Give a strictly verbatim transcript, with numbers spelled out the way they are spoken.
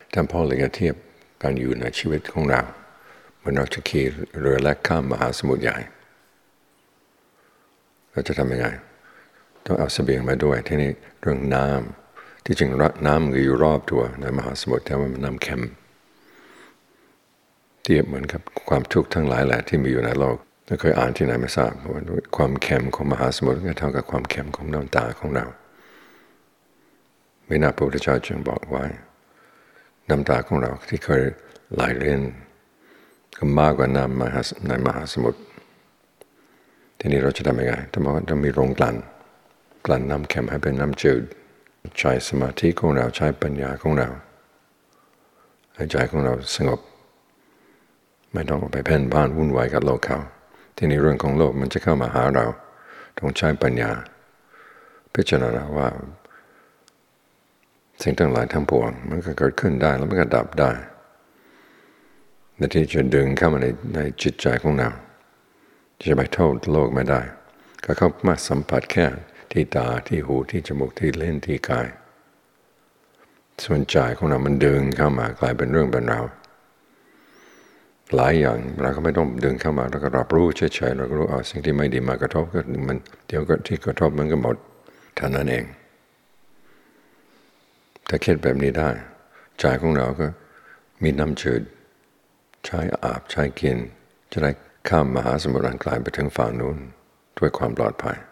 ท่านพ่อเลยเทียบการอยู่ในชีวิตของเราเหมือนเราจะขี่เรือแล่นข้ามมหาสมุทรใหญ่เราจะทำยังไงต้องเอาเสบียงมาด้วยที่นี่เรื่องน้ำที่จริงน้ำมันก็อยู่รอบตัวในมหาสมุทรแต่ว่ามันน้ำเค็มเทียบเหมือนกับความทุกข์ทั้งหลายแหละที่มีอยู่ในโลกเราเคยอ่านที่ไหนไม่ทราบว่าความเค็มของมหาสมุทรก็เท่ากับความเค็มของน้ำตาของเราไม่น่าพระพุทธเจ้าจึงบอกไว้น้ำตาของเราที่เคยไหลเล่นก็มากกว่าน้ำในมหาสมุทรทีนี้เราจะทำยังไงต้องบอกว่าต้องมีโรงกลั่นกลั่นน้ำเค็มให้เป็นน้ำจืดใช้สมาธิของเราใช้ปัญญาของเราให้ใจของเราสงบไม่ต้องไปเพ่นพ่านวุ่นวายกับโลกเขาทีนี้เรื่องของโลกมันจะเข้ามาหาเราต้องใช้ปัญญาพิจารณาว่าสิ่งทั้งหลายทั้งปวงมันก็เกิดขึ้นได้แล้วมันก็ดับได้แต่ที่จะดึงเข้ามาในในจิตใจของเราจะไปโทษโลกไม่ได้ก็เข้ามาสัมผัสแค่ที่ตาที่หูที่จมูกที่เล่นที่กายส่วนใจของเรามันดึงเข้ามากลายเป็นเรื่องเป็นราวหลายอย่างเราก็ไม่ต้องดึงเข้ามาเราก็รับรู้เฉยๆเราก็รู้เอาสิ่งที่ไม่ดีมากระทบก็มันเดี๋ยวก็ที่กระทบมันก็หมดเท่านั้นเองถ้าคิดแบบนี้ได้ใจของเราก็มีน้ำจืดใช้อาบใช้กินจะได้ข้ามมหาสมุทรอันไกลไปถึงฝั่งนู้นด้วยความปลอดภัย